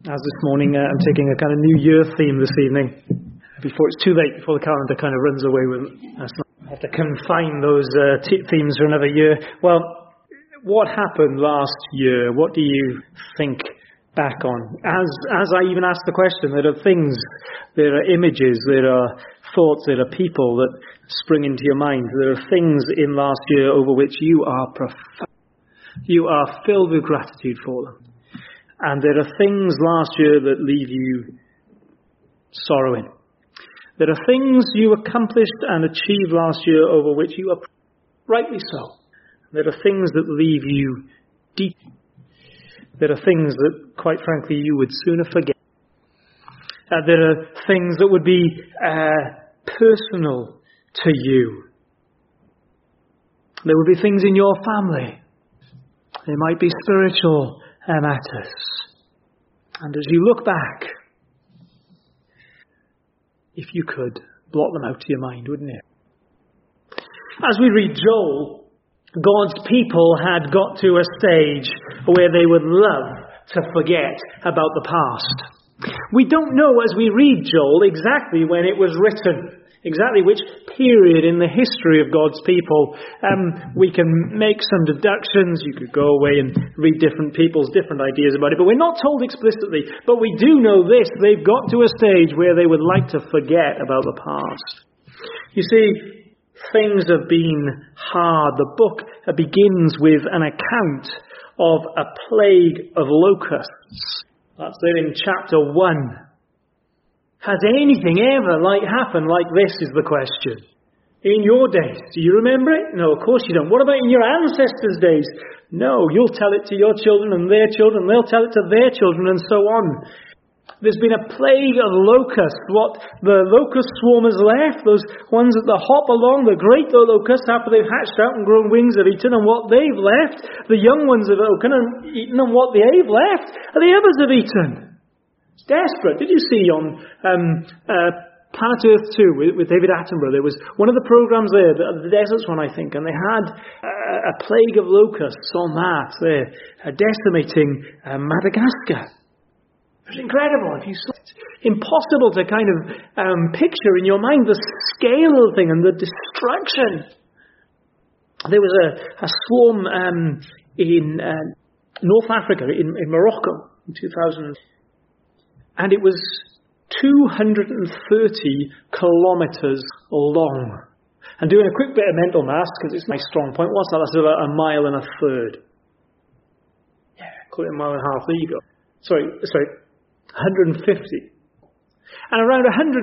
As this morning, I'm taking a kind of New Year theme this evening. Before it's too late, before the calendar kind of runs away with us. I have to confine those themes for another year. Well, what happened last year? What do you think back on? As I even asked the question, there are things, there are images, there are thoughts, there are people that spring into your mind. There are things in last year over which you are profound. You are filled with gratitude for them. And there are things last year that leave you sorrowing. There are things you accomplished and achieved last year over which you are rightly so. There are things that leave you deep. There are things that, quite frankly, you would sooner forget. There are things that would be personal to you. There would be things in your family. There might be spiritual matters. And as you look back, if you could, blot them out to your mind, wouldn't you? As we read Joel, God's people had got to a stage where they would love to forget about the past. We don't know as we read Joel exactly when it was written, exactly which period in the history of God's people. We can make some deductions. You could go away and read different people's different ideas about it, but we're not told explicitly. But we do know this: they've got to a stage where they would like to forget about the past. You see, things have been hard. The book begins with an account of a plague of locusts. That's there in chapter 1. Has anything ever happened like this is the question. In your days, do you remember it? No, of course you don't. What about in your ancestors' days? No, you'll tell it to your children and their children. They'll tell it to their children and so on. There's been a plague of locusts. What the locust swarm has left, those ones that hop along, the great locusts after they've hatched out and grown wings have eaten, and what they've left, the young ones have eaten, and what they've left, the others have eaten. Desperate. Did you see on Planet Earth 2 with David Attenborough? There was one of the programs there, the Deserts one, I think, and they had a plague of locusts on that there, decimating Madagascar. It was incredible. If you saw it, impossible to kind of picture in your mind the scale of the thing and the destruction. There was a swarm in North Africa, in Morocco, in 2000. And it was 230 kilometres long. And doing a quick bit of mental maths, because it's my strong point, what's that? That's about 1.5 miles. Yeah, call it 1.5 miles. There you go. Sorry, 150. And around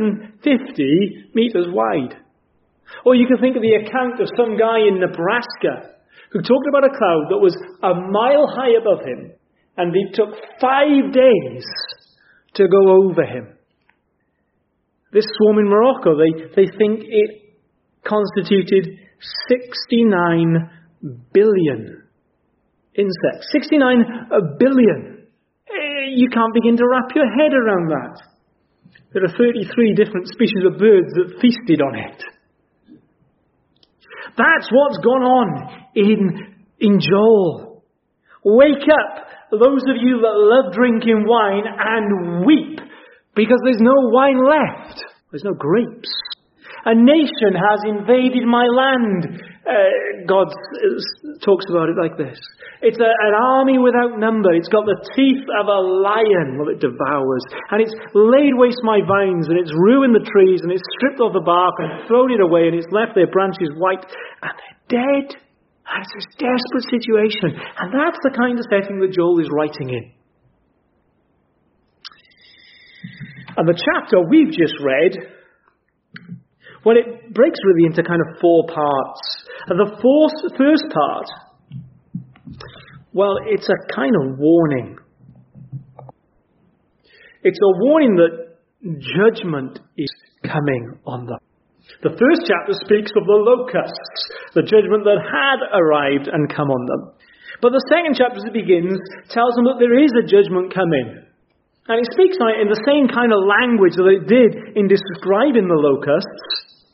150 metres wide. Or you can think of the account of some guy in Nebraska who talked about a cloud that was 1 mile high above him, and it took 5 days to go over him. This swarm in Morocco, they think it constituted 69 billion insects. 69 billion. You can't begin to wrap your head around that. There are 33 different species of birds that feasted on it. That's what's gone on in Joel. Wake up, those of you that love drinking wine, and weep, because there's no wine left. There's no grapes. A nation has invaded my land. God talks about it like this. It's an army without number. It's got the teeth of a lion that it devours. And it's laid waste my vines, and it's ruined the trees, and it's stripped off the bark and thrown it away, and it's left their branches white, and they're dead. And it's this desperate situation. And that's the kind of setting that Joel is writing in. And the chapter we've just read, well, it breaks really into kind of 4 parts. And the first part, well, it's a kind of warning. It's a warning that judgment is coming on them. The first chapter speaks of the locusts, the judgment that had arrived and come on them. But the second chapter, as it begins, tells them that there is a judgment coming. And it speaks on it in the same kind of language that it did in describing the locusts,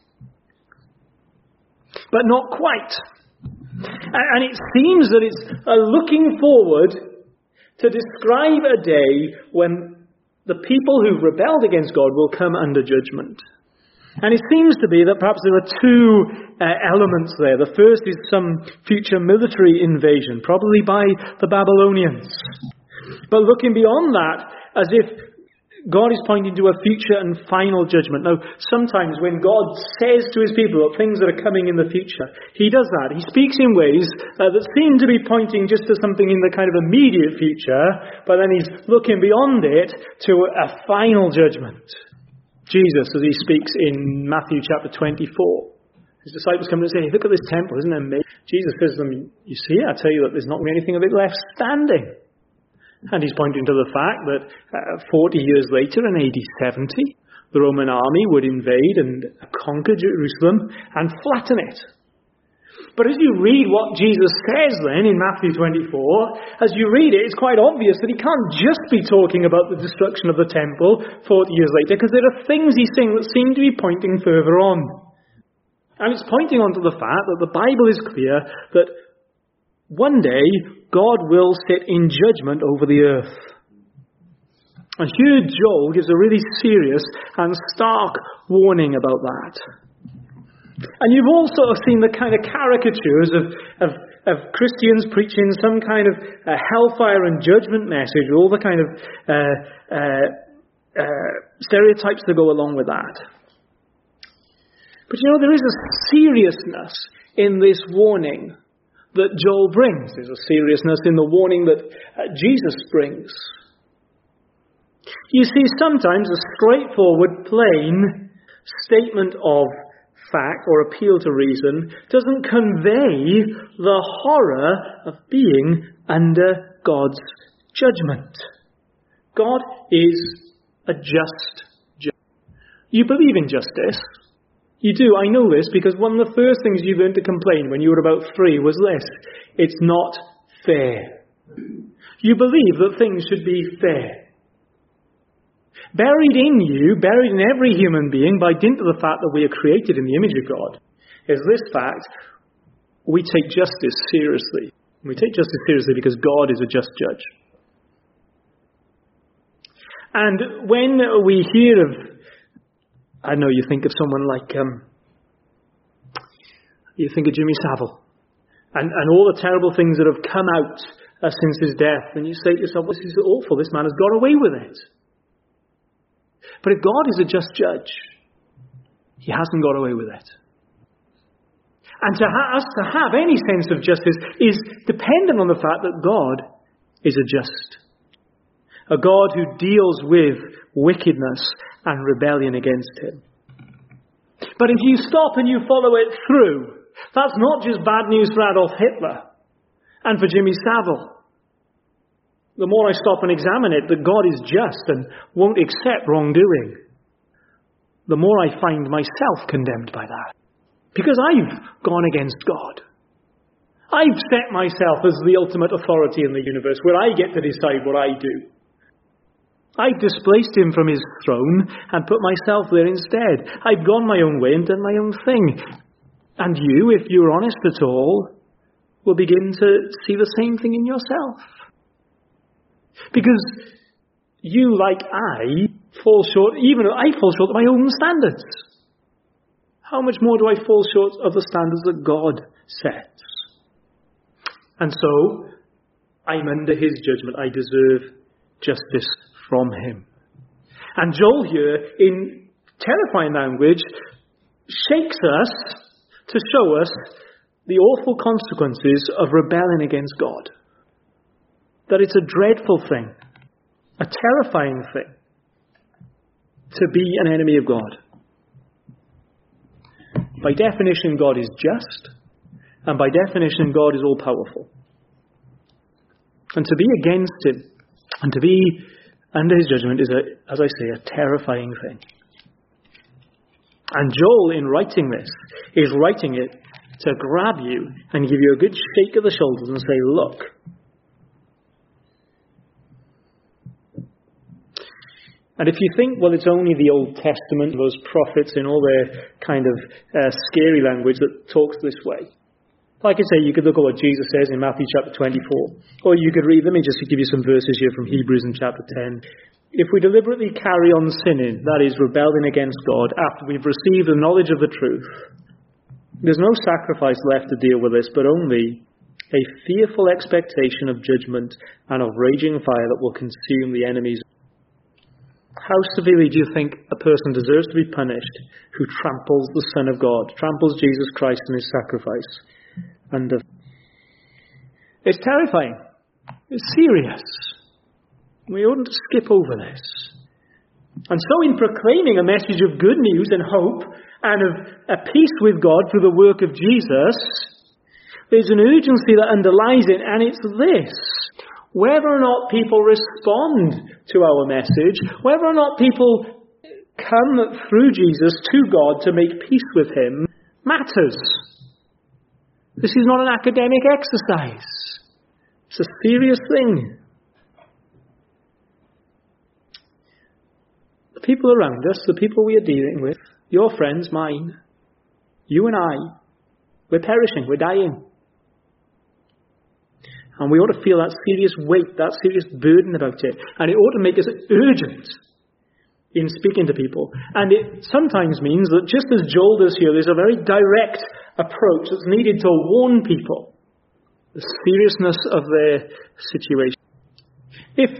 but not quite. And it seems that it's looking forward to describe a day when the people who've rebelled against God will come under judgment. And it seems to be that perhaps there are two elements there. The first is some future military invasion, probably by the Babylonians. But looking beyond that, as if God is pointing to a future and final judgment. Now, sometimes when God says to his people things that are coming in the future, he does that. He speaks in ways that seem to be pointing just to something in the kind of immediate future, but then he's looking beyond it to a final judgment. Jesus, as he speaks in Matthew chapter 24, his disciples come and say, "Look at this temple, isn't it amazing?" Jesus says to them, "You see, I tell you that there's not going to be anything of it left standing." And he's pointing to the fact that 40 years later, in AD 70, the Roman army would invade and conquer Jerusalem and flatten it. But as you read what Jesus says then in Matthew 24, as you read it, it's quite obvious that he can't just be talking about the destruction of the temple 40 years later, because there are things he's saying that seem to be pointing further on. And it's pointing on to the fact that the Bible is clear that one day God will sit in judgment over the earth. And here Joel gives a really serious and stark warning about that. And you've also seen the kind of caricatures of Christians preaching some kind of hellfire and judgment message, all the kind of stereotypes that go along with that. But there is a seriousness in this warning that Joel brings. There's a seriousness in the warning that Jesus brings. You see, sometimes a straightforward, plain statement of fact or appeal to reason doesn't convey the horror of being under God's judgment. God is a just judge. You believe in justice. You do, I know this, because one of the first things you learned to complain when you were about 3 was this: it's not fair. You believe that things should be fair. Buried in you, buried in every human being, by dint of the fact that we are created in the image of God, is this fact: we take justice seriously. We take justice seriously because God is a just judge. And when we hear of, I know you think of someone like, you think of Jimmy Savile, and all the terrible things that have come out since his death, and you say to yourself, this is awful, this man has got away with it. But if God is a just judge, he hasn't got away with it. And to us to have any sense of justice is dependent on the fact that God is a just. A God who deals with wickedness and rebellion against him. But if you stop and you follow it through, that's not just bad news for Adolf Hitler and for Jimmy Savile. The more I stop and examine it, that God is just and won't accept wrongdoing, the more I find myself condemned by that. Because I've gone against God. I've set myself as the ultimate authority in the universe, where I get to decide what I do. I've displaced him from his throne and put myself there instead. I've gone my own way and done my own thing. And you, if you're honest at all, will begin to see the same thing in yourself. Because you, like I, fall short, even I fall short of my own standards. How much more do I fall short of the standards that God sets? And so, I'm under his judgment. I deserve justice from him. And Joel here, in terrifying language, shakes us to show us the awful consequences of rebelling against God. That it's a dreadful thing, a terrifying thing, to be an enemy of God. By definition, God is just, and by definition, God is all-powerful. And to be against him, and to be under his judgment is, as I say, a terrifying thing. And Joel, in writing this, is writing it to grab you and give you a good shake of the shoulders and say, look. And if you think, well, it's only the Old Testament, those prophets in all their kind of scary language that talks this way. Like I say, you could look at what Jesus says in Matthew chapter 24. Or you could read, let me just give you some verses here from Hebrews in chapter 10. If we deliberately carry on sinning, that is, rebelling against God, after we've received the knowledge of the truth, there's no sacrifice left to deal with this, but only a fearful expectation of judgment and of raging fire that will consume the enemies. How severely do you think a person deserves to be punished who tramples the Son of God, tramples Jesus Christ and his sacrifice? And it's terrifying. It's serious. We oughtn't to skip over this. And so in proclaiming a message of good news and hope and of a peace with God through the work of Jesus, there's an urgency that underlies it, and it's this. Whether or not people respond to our message, whether or not people come through Jesus to God to make peace with him, matters. This is not an academic exercise. It's a serious thing. The people around us, the people we are dealing with, your friends, mine, you and I, we're perishing, we're dying. And we ought to feel that serious weight, that serious burden about it. And it ought to make us urgent in speaking to people. And it sometimes means that just as Joel does here, there's a very direct approach that's needed to warn people the seriousness of their situation. If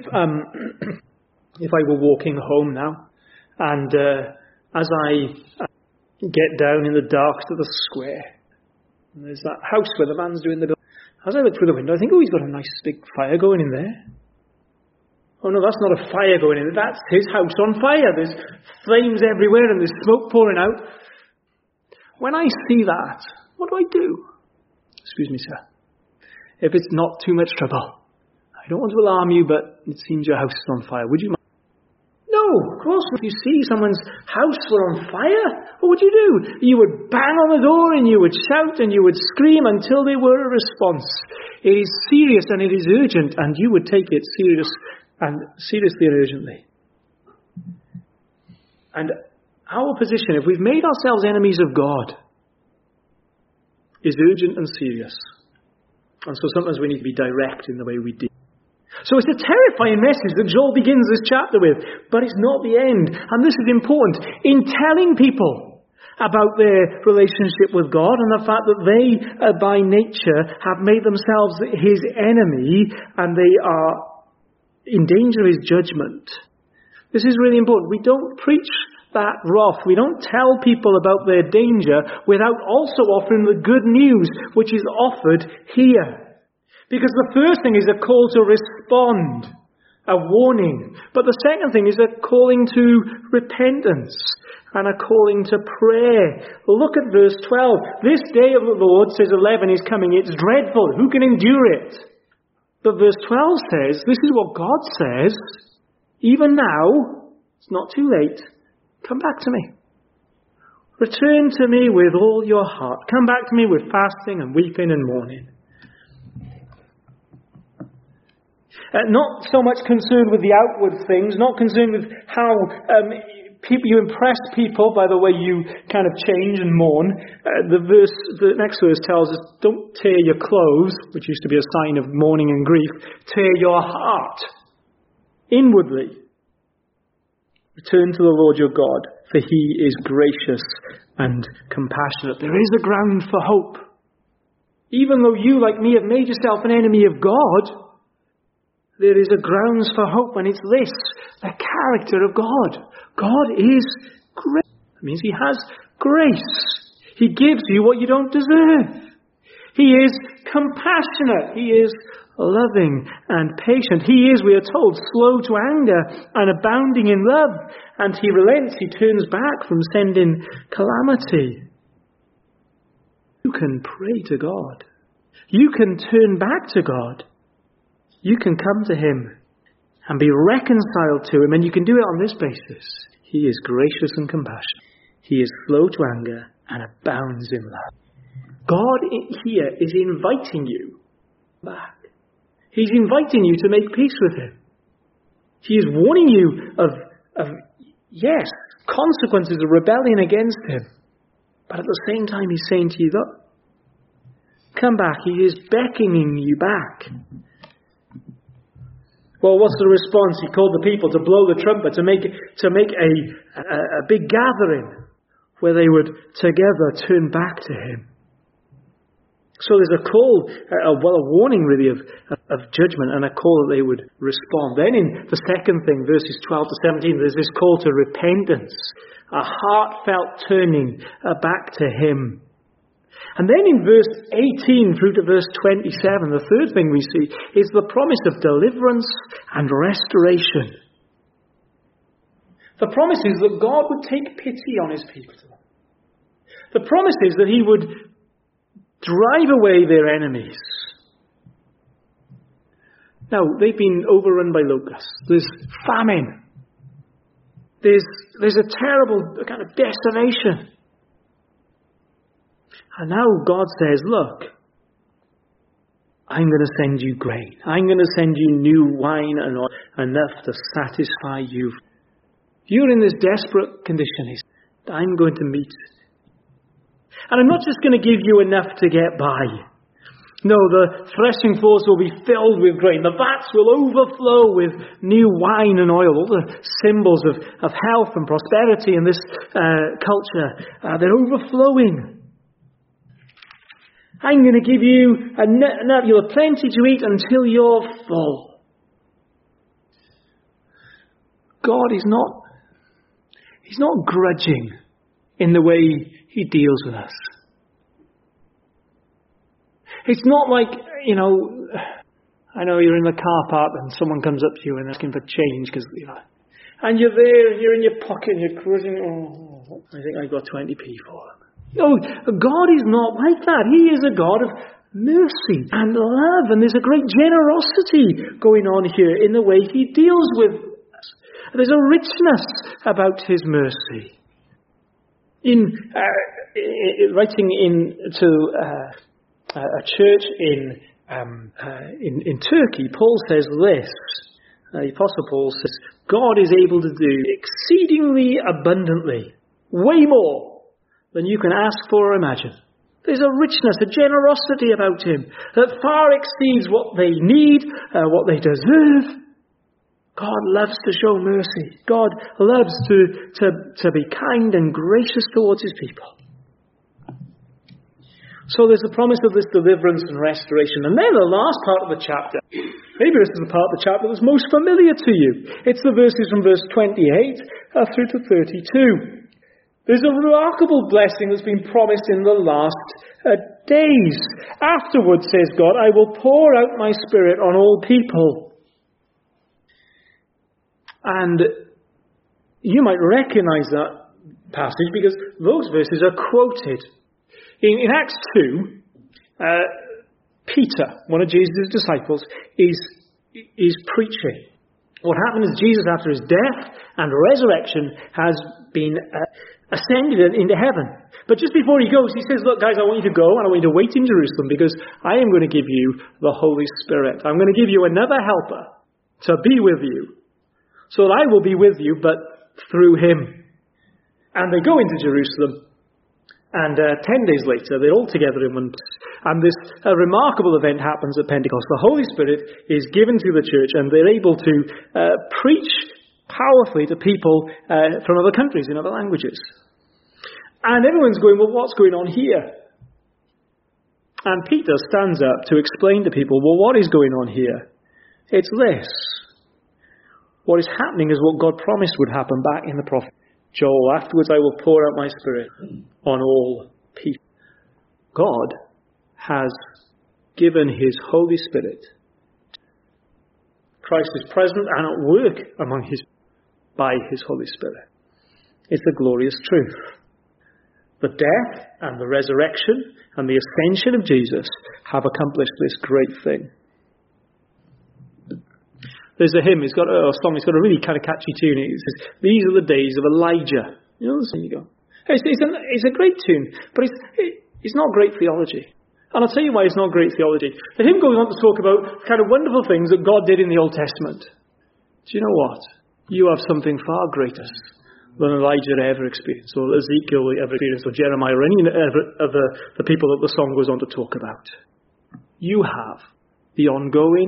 I were walking home now, and as I get down in the dark to the square, and there's that house where the man's doing the building, as I look through the window, I think, oh, he's got a nice big fire going in there. Oh no, that's not a fire going in there. That's his house on fire. There's flames everywhere and there's smoke pouring out. When I see that, what do I do? Excuse me, sir. If it's not too much trouble. I don't want to alarm you, but it seems your house is on fire. Would you mind? No, of course, if you see someone's house were on fire, what would you do? You would bang on the door and you would shout and you would scream until there were a response. It is serious and it is urgent, and you would take it seriously and urgently. And our position, if we've made ourselves enemies of God, is urgent and serious. And so sometimes we need to be direct in the way we deal. So it's a terrifying message that Joel begins this chapter with, but it's not the end. And this is important. In telling people about their relationship with God and the fact that they, by nature, have made themselves his enemy and they are in danger of his judgment. This is really important. We don't preach that wrath. We don't tell people about their danger without also offering the good news which is offered here. Because the first thing is a call to respond, a warning. But the second thing is a calling to repentance and a calling to prayer. Look at verse 12. This day of the Lord, says 11, is coming. It's dreadful. Who can endure it? But verse 12 says, this is what God says. Even now, it's not too late. Come back to me. Return to me with all your heart. Come back to me with fasting and weeping and mourning. Not so much concerned with the outward things, not concerned with how you impress people by the way you kind of change and mourn. The next verse tells us, don't tear your clothes, which used to be a sign of mourning and grief. Tear your heart inwardly. Return to the Lord your God, for he is gracious and compassionate. There is a ground for hope. Even though you, like me, have made yourself an enemy of God, there is a grounds for hope, and it's this, the character of God. God is grace. That means he has grace. He gives you what you don't deserve. He is compassionate. He is loving and patient. He is, we are told, slow to anger and abounding in love. And he relents, he turns back from sending calamity. You can pray to God. You can turn back to God. You can come to him and be reconciled to him, and you can do it on this basis. He is gracious and compassionate. He is slow to anger and abounds in love. God here is inviting you back. He's inviting you to make peace with him. He is warning you of consequences of rebellion against him. But at the same time, he's saying to you, look, come back. He is beckoning you back. Well, what's the response? He called the people to blow the trumpet, to make a big gathering where they would together turn back to him. So there's a call, a warning really of judgment, and a call that they would respond. Then in the second thing, verses 12 to 17, there's this call to repentance, a heartfelt turning back to him. And then in verse 18 through to verse 27, the third thing we see is the promise of deliverance and restoration. The promise is that God would take pity on his people. The promise is that he would drive away their enemies. Now, they've been overrun by locusts. There's famine. There's a terrible kind of desolation. And now God says, look, I'm going to send you grain. I'm going to send you new wine and oil, enough to satisfy you. You're in this desperate condition. I'm going to meet. And I'm not just going to give you enough to get by. No, the threshing floors will be filled with grain. The vats will overflow with new wine and oil. All the symbols of health and prosperity in this culture, they're overflowing. I'm going to give you enough. You'll have plenty to eat until you're full. God is He's not grudging in the way he deals with us. It's not like, I know you're in the car park and someone comes up to you and asking for change because, and you're there and you're in your pocket and you're cruising. Oh, I think I got 20p for them. No, God is not like that. He is a God of mercy and love, and there's a great generosity going on here in the way he deals with us. There's a richness about his mercy. In writing to a church in Turkey, Paul says this. The Apostle Paul says, God is able to do exceedingly abundantly, way more than you can ask for or imagine. There's a richness, a generosity about him that far exceeds what they need, what they deserve. God loves to show mercy. God loves to be kind and gracious towards his people. So there's the promise of this deliverance and restoration. And then the last part of the chapter, maybe this is the part of the chapter that's most familiar to you. It's the verses from verse 28 through to 32. There's a remarkable blessing that's been promised in the last days. Afterwards, says God, I will pour out my Spirit on all people. And you might recognize that passage because those verses are quoted. In Acts 2, Peter, one of Jesus' disciples, is preaching. What happened is Jesus, after his death and resurrection, has been ascended into heaven. But just before he goes, he says, look guys, I want you to go and I want you to wait in Jerusalem because I am going to give you the Holy Spirit. I'm going to give you another helper to be with you so that I will be with you, but through him. And they go into Jerusalem. And 10 days later, they're all together in one place. And this remarkable event happens at Pentecost. The Holy Spirit is given to the church, and they're able to preach powerfully to people from other countries, in other languages. And everyone's going, well, what's going on here? And Peter stands up to explain to people, well, what is going on here? It's this. What is happening is what God promised would happen back in the prophet Joel. Afterwards I will pour out my Spirit on all people. God has given his Holy Spirit. Christ is present and at work by his Holy Spirit. It's a glorious truth. The death and the resurrection and the ascension of Jesus have accomplished this great thing. There's a hymn, it's got a really kind of catchy tune. It says, these are the days of Elijah. There you go. It's a great tune, but it's not great theology. And I'll tell you why it's not great theology. The hymn goes on to talk about kind of wonderful things that God did in the Old Testament. Do you know what? You have something far greater than Elijah ever experienced, or Ezekiel ever experienced, or Jeremiah, or any of the people that the song goes on to talk about. You have the ongoing,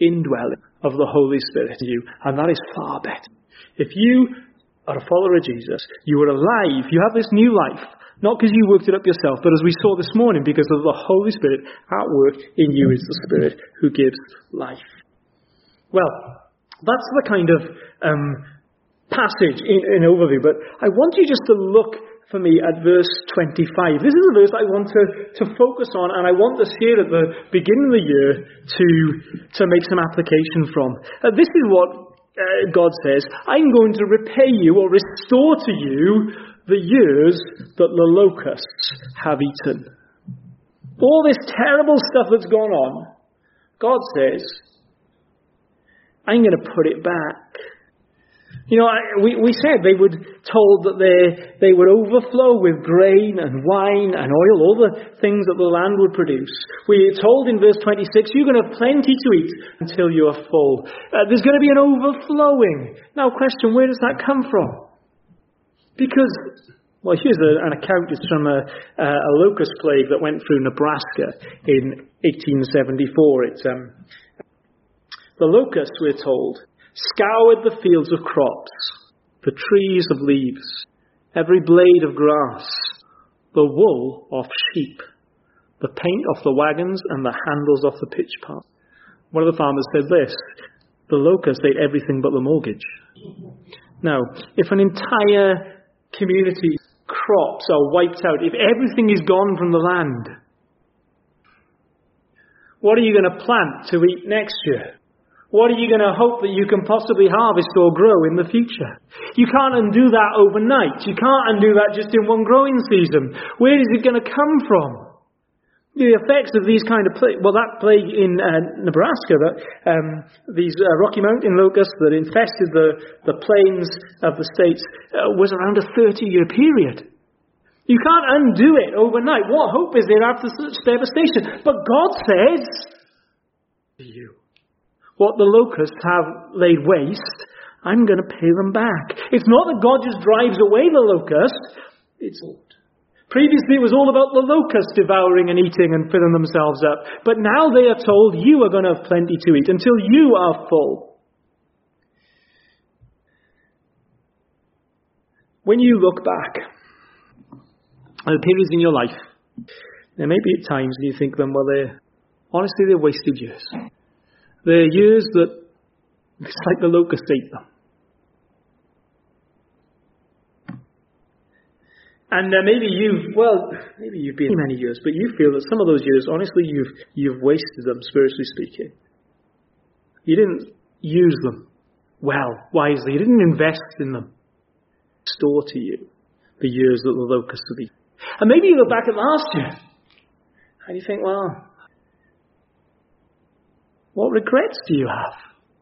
indwelling of the Holy Spirit in you, and that is far better. If you are a follower of Jesus, you are alive, you have this new life, not because you worked it up yourself, but as we saw this morning, because of the Holy Spirit at work in you is the Spirit who gives life. Well, that's the kind of passage in overview, but I want you just to look for me at verse 25. This is a verse I want to focus on, and I want us here at the beginning of the year to make some application from. This is what God says: I'm going to repay you or restore to you the years that the locusts have eaten. All this terrible stuff that's gone on, God says, I'm going to put it back. You know, we said they were told that they would overflow with grain and wine and oil, all the things that the land would produce. We are told in verse 26, you're going to have plenty to eat until you are full. There's going to be an overflowing. Now, question, where does that come from? Because, well, here's an account. It's from a locust plague that went through Nebraska in 1874. It's the locusts, we're told, scoured the fields of crops, the trees of leaves, every blade of grass, the wool of sheep, the paint off the wagons and the handles off the pitch pot. One of the farmers said this: the locusts ate everything but the mortgage. Now, if an entire community's crops are wiped out, if everything is gone from the land, what are you going to plant to eat next year? What are you going to hope that you can possibly harvest or grow in the future? You can't undo that overnight. You can't undo that just in one growing season. Where is it going to come from? The effects of these kind of that plague in Nebraska, these Rocky Mountain locusts that infested the plains of the states, was around a 30-year period. You can't undo it overnight. What hope is there after such devastation? But God says to you, what the locusts have laid waste, I'm going to pay them back. It's not that God just drives away the locust. Previously it was all about the locusts devouring and eating and filling themselves up. But now they are told you are going to have plenty to eat until you are full. When you look back at the periods in your life, there may be at times when you think them, well, they're wasted years. They're years that it's like the locust ate them. And maybe you've been many years, but you feel that some of those years, honestly, you've wasted them, spiritually speaking. You didn't use them wisely. You didn't invest in them. Restore to you the years that the locusts have eaten. And maybe you look back at last year and you think, well, what regrets do you have?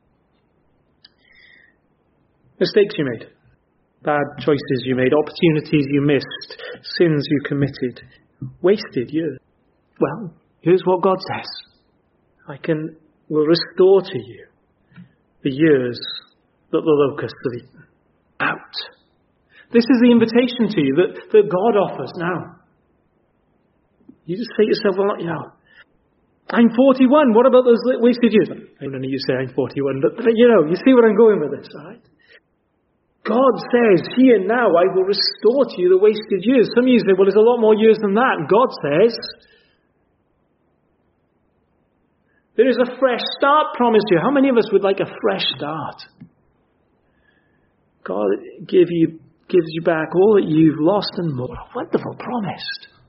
Mistakes you made, bad choices you made, opportunities you missed, sins you committed, wasted years. Well, here's what God says: will restore to you the years that the locusts have eaten out. This is the invitation to you that God offers now. You just say to yourself, well, I'm 41. What about those wasted years? I don't know you say I'm 41, but you see where I'm going with this, all right? God says, here now, I will restore to you the wasted years. Some of you say, well, there's a lot more years than that. And God says, there is a fresh start promised you. How many of us would like a fresh start? God gives you back all that you've lost and more. A wonderful promise.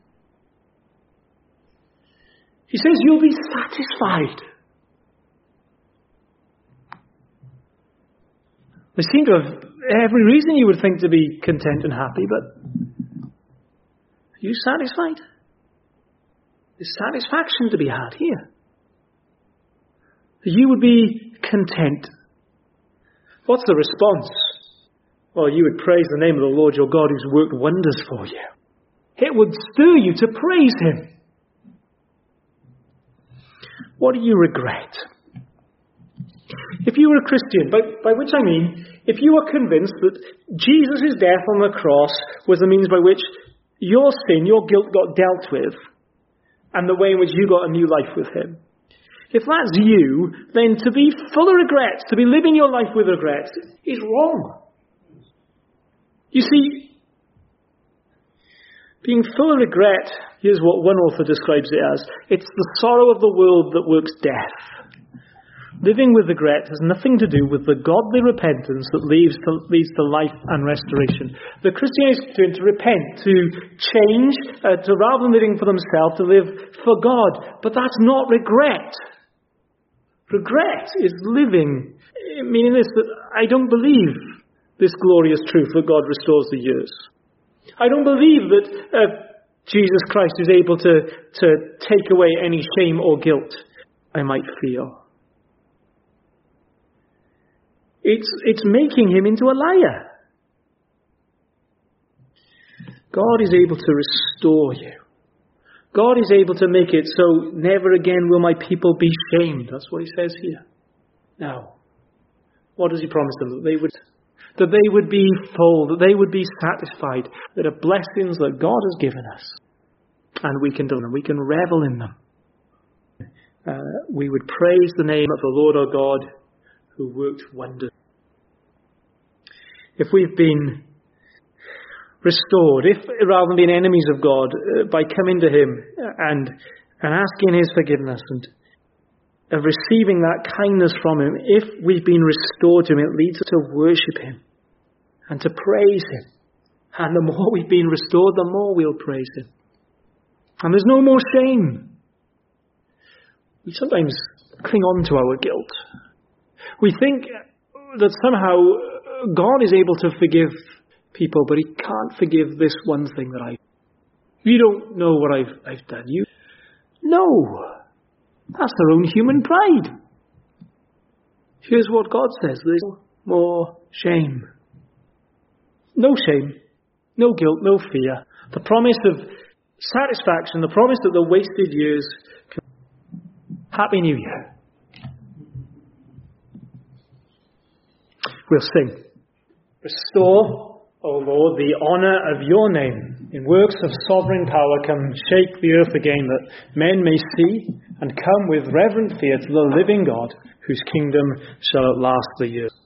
He says you'll be satisfied. There seem to have every reason you would think to be content and happy, but are you satisfied? There's satisfaction to be had here. You would be content. What's the response? Well, you would praise the name of the Lord your God who's worked wonders for you. It would stir you to praise Him. What do you regret? If you were a Christian, by which I mean, if you were convinced that Jesus' death on the cross was the means by which your sin, your guilt got dealt with, and the way in which you got a new life with Him. If that's you, then to be full of regrets, to be living your life with regrets, is wrong. You see, being full of regret, here's what one author describes it as: it's the sorrow of the world that works death. Living with regret has nothing to do with the godly repentance that leads to life and restoration. The Christian is to repent, to change, to rather than living for themselves, to live for God. But that's not regret. Regret is living, meaning this, that I don't believe this glorious truth that God restores the years. I don't believe that Jesus Christ is able to take away any shame or guilt I might feel. It's making him into a liar. God is able to restore you. God is able to make it so never again will my people be shamed. That's what he says here. Now, what does he promise them? That they would be full, that they would be satisfied, that are blessings that God has given us. And we can do them. We can revel in them. We would praise the name of the Lord our God, who worked wonders. If we've been restored, if rather than being enemies of God, by coming to him and asking his forgiveness and of receiving that kindness from him, if we've been restored to him, it leads us to worship him and to praise him. And the more we've been restored, the more we'll praise him. And there's no more shame. We sometimes cling on to our guilt. We think that somehow God is able to forgive people, but he can't forgive this one thing that you don't know what I've done. No. That's their own human pride. Here's what God says: there's no more shame. No shame, no guilt, no fear. The promise of satisfaction, the promise that the wasted years can... Happy New Year. We'll sing. Restore, O Lord, the honour of your name. In works of sovereign power come shake the earth again, that men may see and come with reverent fear to the living God, whose kingdom shall outlast the years.